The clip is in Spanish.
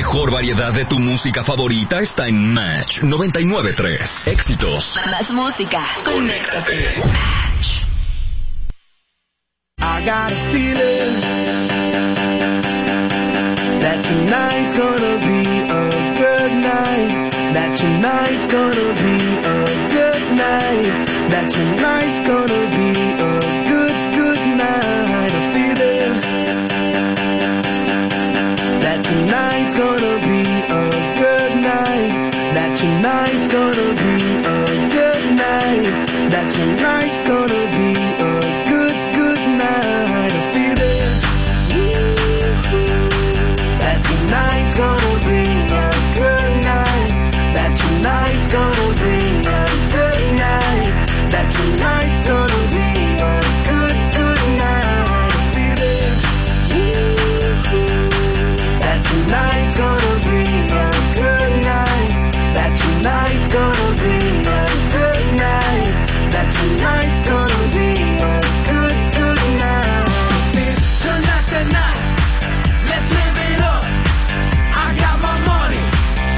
mejor variedad de tu música favorita está en Match 99.3. Éxitos. Más música. Conéctate. Match. I got a feeling that tonight